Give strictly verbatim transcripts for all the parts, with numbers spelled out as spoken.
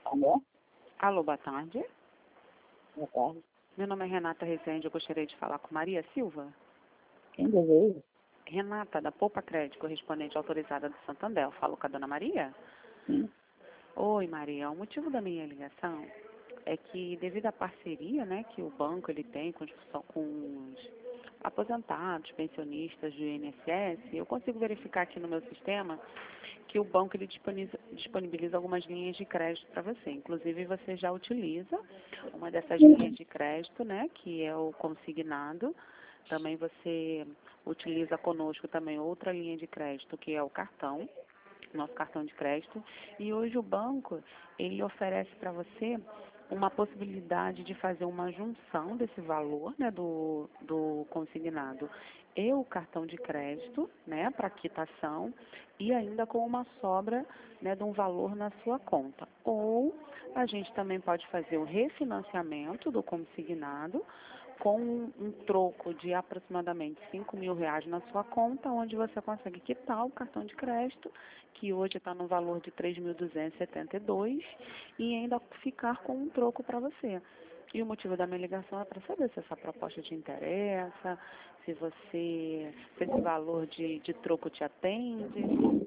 Alô? Alô, boa tarde. Boa tarde. Meu nome é Renata Rezende, eu gostaria de falar com Maria Silva. Quem deseja? Renata, da Poupa Crédito, correspondente autorizada do Santander. Eu falo com a dona Maria? Sim. Oi, Maria. O motivo da minha ligação é que, devido à parceria, né, que o banco ele tem com os, com os aposentados, pensionistas do I N S S, eu consigo verificar aqui no meu sistema que o banco ele disponibiliza, disponibiliza algumas linhas de crédito para você. Inclusive, você já utiliza uma dessas linhas de crédito, né, que é o consignado. Também você utiliza conosco também outra linha de crédito, que é o cartão, nosso cartão de crédito. E hoje o banco, ele oferece para você uma possibilidade de fazer uma junção desse valor, né, do, do consignado e o cartão de crédito, né, para quitação, e ainda com uma sobra, né, de um valor na sua conta. Ou a gente também pode fazer o refinanciamento do consignado com um, um troco de aproximadamente cinco mil reais na sua conta, onde você consegue quitar o cartão de crédito, que hoje está no valor de três mil duzentos e setenta e dois reais, e ainda ficar com um troco para você. E o motivo da minha ligação é para saber se essa proposta te interessa, se você, se esse valor de, de troco te atende.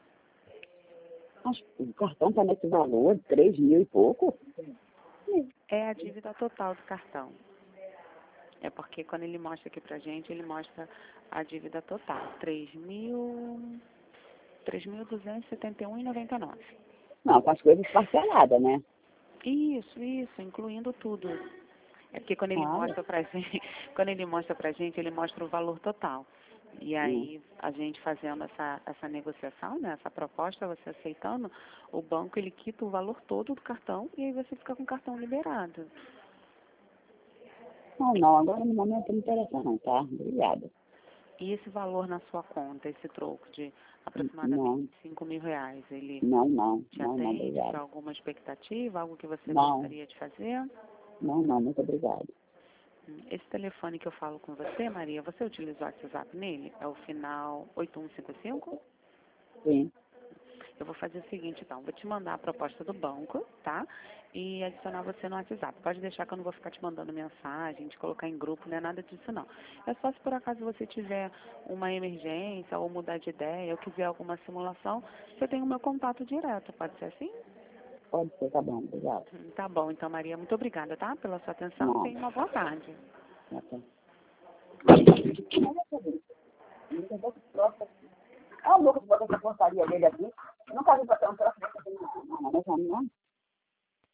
Acho que o cartão está nesse valor, três mil e pouco. É a dívida total do cartão. É porque quando ele mostra aqui pra gente, ele mostra a dívida total, três mil, três mil duzentos e setenta e um reais e noventa e nove centavos. Não, com as coisas parceladas, né? Isso, isso, incluindo tudo. É porque quando ele Ah, mostra pra gente, quando ele mostra pra gente, ele mostra o valor total. E hum. aí, a gente fazendo essa, essa negociação, né, essa proposta, você aceitando, o banco ele quita o valor todo do cartão e aí você fica com o cartão liberado. Não, não, agora no momento não interessa não, tá? Obrigada. E esse valor na sua conta, esse troco de aproximadamente Não, cinco mil reais, ele não, não, te não, não, atende obrigada. para alguma expectativa, algo que você Não, gostaria de fazer? não, não, muito obrigada. Hum, Esse telefone que eu falo com você, Maria, você utiliza o WhatsApp nele? É o final oito um cinco cinco? Sim, Eu vou fazer o seguinte, então, vou te mandar a proposta do banco, tá? E adicionar você no WhatsApp. Pode deixar que eu não vou ficar te mandando mensagem, te colocar em grupo, não é nada disso, não. É só se por acaso você tiver uma emergência ou mudar de ideia ou quiser alguma simulação, você tem o meu contato direto, pode ser assim? pode ser, tá bom, obrigada. Hum, Tá bom, então, Maria, muito obrigada, tá? Pela sua atenção. Não, Tenha uma boa tarde. tá bom. É o louco que botou essa portaria dele aqui. Nunca vi botar um troço desse aqui, não, não, não, não, não.